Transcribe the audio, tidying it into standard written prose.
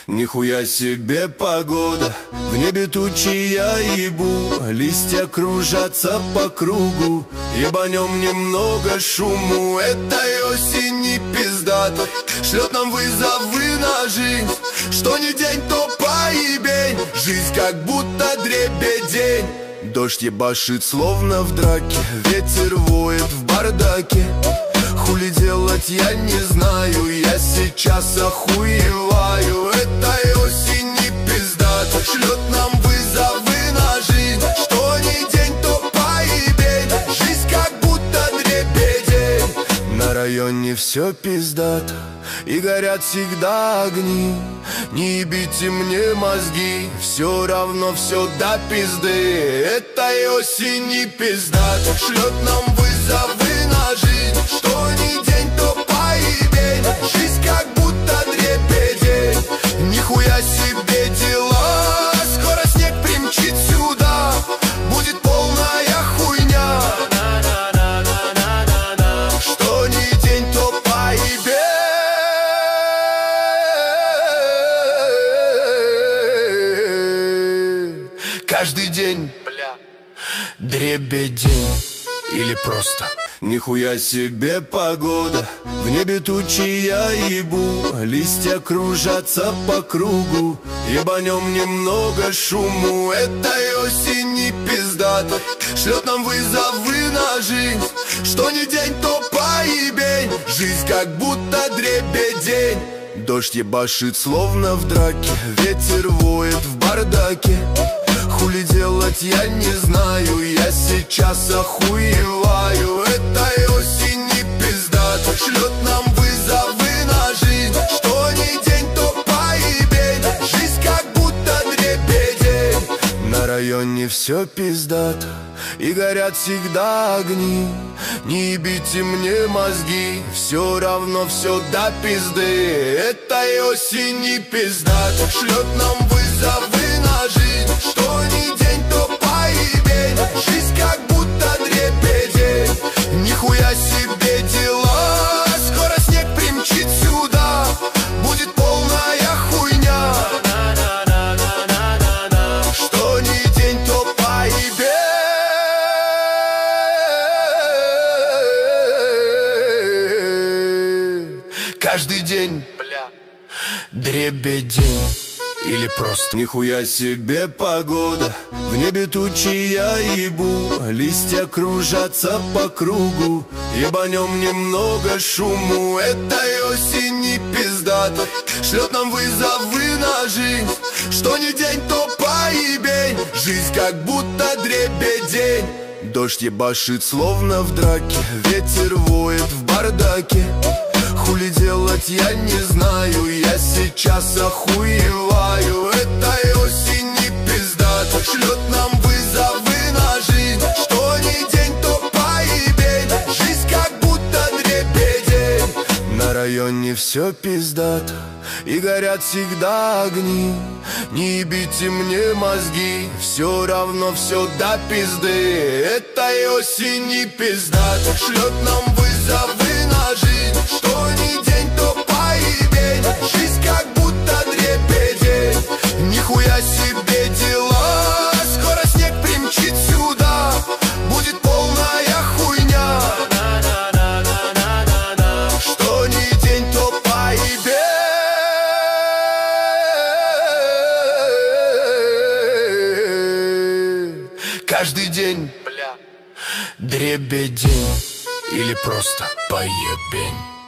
Нихуя себе погода, в небе тучи я ебу, листья кружатся по кругу, ебанем немного шуму. Этой осени пиздата шлет нам вызовы на жизнь. Что ни день, то поебень, жизнь как будто дребедень. Дождь ебашит словно в драке, ветер воет в бардаке. Хули делать я не знаю, я сейчас охуеваю. Этой осени пиздата шлет нам вызовы на жизнь. Что ни день, то поебень, жизнь как будто дребедень. На районе все пиздато, и горят всегда огни. Не ебите мне мозги, все равно все до пизды. Этой осени пиздата шлет нам вызовы на жизнь. Что ни день, то поебень, жизнь как будто дребедень. Нихуя себе дела, скоро снег примчит сюда, будет полная хуйня. Что ни день, то поебень. Каждый день, бля, дребедень или просто. Нихуя себе погода, в небе тучи я ебу, листья кружатся по кругу, ебанем немного шуму. Этой осени пиздата шлет нам вызовы на жизнь. Что ни день, то поебень, жизнь как будто дребедень. Дождь ебашит словно в драке, ветер воет в бардаке. Хули делать я не знаю, я сейчас охуеваю. Этой осени пиздата шлет нам вызовы на жизнь. Что ни день, то поебень, жизнь как будто дребедень. На районе все пиздато, и горят всегда огни. Не ебите мне мозги, все равно все до пизды. Этой осени пиздата шлет нам вызовы на жизнь. Что ни день, то поебень, жизнь как будто дребедень. Нихуя себе дела, скоро снег примчит сюда, будет полная хуйня. Что ни день, то поебень. Каждый день, бля, дребедень или просто. Нихуя себе погода, в небе тучи я ебу, листья кружатся по кругу, ебанем немного шуму. Этой осени пиздата шлет нам вызовы на жизнь. Что ни день, то поебень, жизнь как будто дребедень. Дождь ебашит словно в драке, ветер воет в бардаке. Хули делать я не знаю, я сейчас охуеваю. Этой осени пиздата шлет нам вызовы на жизнь. Что ни день, то поебень, жизнь как будто дребедень. На районе все пиздато, и горят всегда огни. Не ебите мне мозги, все равно все до пизды. Этой осени пиздата шлет нам вызовы на жизнь. Что ни день, то поебень, жизнь как будто дребедень. Нихуя себе дела, скоро снег примчит сюда, будет полная хуйня. Что ни день, то поебень. Каждый день, бля, дребедень или просто поебень.